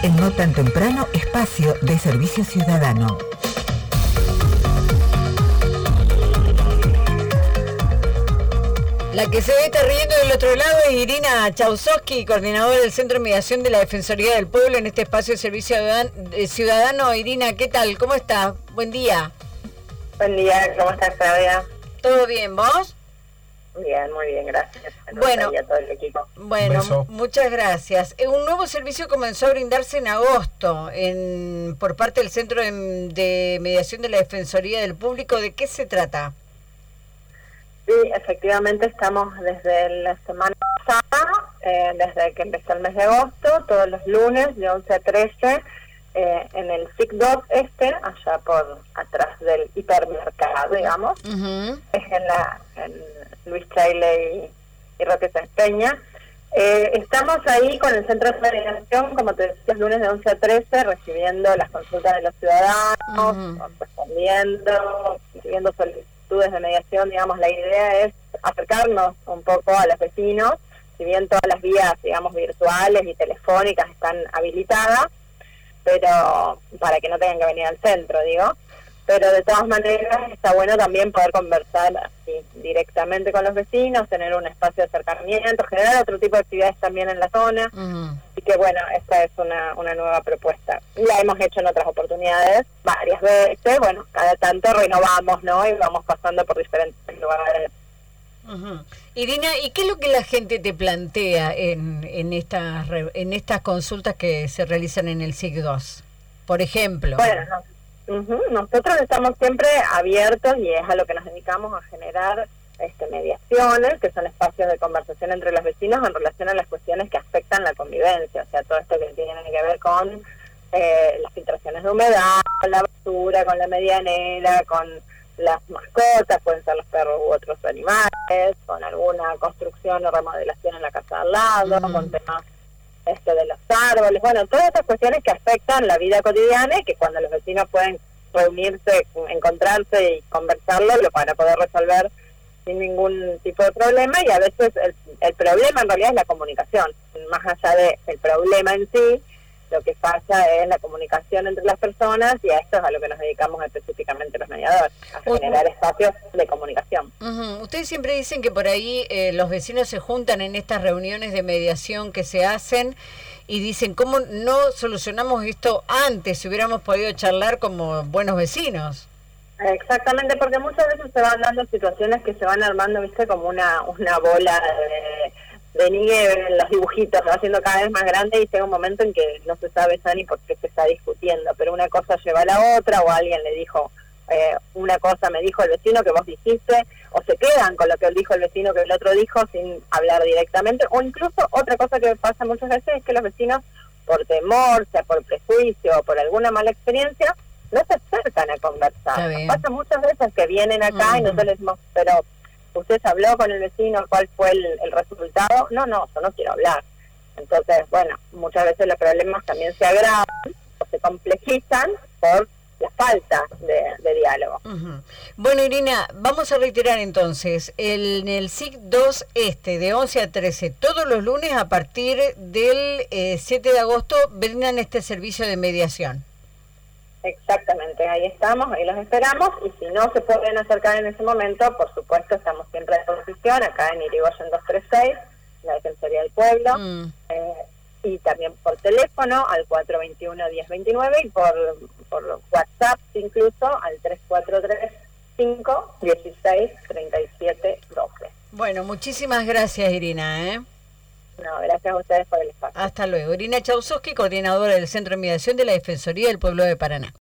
el No Tan Temprano espacio de servicio ciudadano. La que se ve está riendo del otro lado es Irina Chausovsky, coordinadora del Centro de Mediación de la Defensoría del Pueblo en este espacio de servicio ciudadano. Irina, ¿qué tal? ¿Cómo estás? Buen día. Buen día, ¿cómo estás, Claudia? ¿Todo bien, vos? Bien, muy bien, gracias. Bueno, y a todo el equipo. Bueno, muchas gracias. Un nuevo servicio comenzó a brindarse en agosto por parte del Centro de Mediación de la Defensoría del Público. ¿De qué se trata? Sí, efectivamente estamos desde la semana pasada, desde que empezó el mes de agosto, todos los lunes de 11 a 13, en el SIC2 allá por atrás del hipermercado, digamos, es en Luis Chaile y Roque Sáenz. Estamos ahí con el Centro de Mediación, como te decía, lunes de 11 a 13, recibiendo las consultas de los ciudadanos, recibiendo solicitudes de mediación. Digamos, la idea es acercarnos un poco a los vecinos, si bien todas las vías, digamos, virtuales y telefónicas están habilitadas, pero para que no tengan que venir al centro, digo. Pero de todas maneras está bueno también poder conversar así directamente con los vecinos, tener un espacio de acercamiento, generar otro tipo de actividades también en la zona. Así que bueno, esta es una nueva propuesta. La hemos hecho en otras oportunidades, varias veces. Bueno, cada tanto renovamos, ¿no? Y vamos pasando por diferentes lugares. Irina, ¿y qué es lo que la gente te plantea en estas consultas que se realizan en el SIC2? Por ejemplo. Bueno, nosotros estamos siempre abiertos y es a lo que nos dedicamos, a generar mediaciones, que son espacios de conversación entre los vecinos en relación a las cuestiones que afectan la convivencia, o sea, todo esto que tiene que ver con las filtraciones de humedad, con la basura, con la medianera, con las mascotas, pueden ser los perros u otros animales, con alguna construcción o remodelación en la casa al lado, con temas de los árboles, bueno, todas esas cuestiones que afectan la vida cotidiana y que cuando los vecinos pueden reunirse, encontrarse y conversarlo, lo van a poder resolver sin ningún tipo de problema. Y a veces el problema en realidad es la comunicación, más allá del problema en sí, lo que falla es la comunicación entre las personas, y a esto es a lo que nos dedicamos específicamente los mediadores, a generar espacios de comunicación. Ustedes siempre dicen que por ahí los vecinos se juntan en estas reuniones de mediación que se hacen y dicen, ¿cómo no solucionamos esto antes si hubiéramos podido charlar como buenos vecinos? Exactamente, porque muchas veces se van dando situaciones que se van armando, viste, como una bola de nieve, los dibujitos se va haciendo cada vez más grande y llega un momento en que no se sabe ya ni por qué se está discutiendo, pero una cosa lleva a la otra, o alguien le dijo una cosa, me dijo el vecino que vos dijiste, o se quedan con lo que dijo el vecino que el otro dijo sin hablar directamente, o incluso otra cosa que pasa muchas veces es que los vecinos, por temor, sea por prejuicio o por alguna mala experiencia, no se acercan a conversar. Pasa muchas veces que vienen acá y nosotros les decimos, pero ¿usted habló con el vecino? ¿Cuál fue el resultado? No, yo no quiero hablar. Entonces, bueno, muchas veces los problemas también se agravan o se complejizan por la falta de diálogo. Bueno, Irina, vamos a reiterar entonces, en el SIC2 de 11 a 13, todos los lunes a partir del 7 de agosto brindan este servicio de mediación. Exactamente, ahí estamos, ahí los esperamos, y si no se pueden acercar en ese momento, por supuesto estamos siempre a disposición acá en Irigoyen 236, la Defensoría del Pueblo, y también por teléfono al 421-1029 y por WhatsApp incluso al 3435-163712. Bueno, muchísimas gracias, Irina. No, gracias a ustedes por el espacio. Hasta luego. Irina Chausovsky, coordinadora del Centro de Mediación de la Defensoría del Pueblo de Paraná.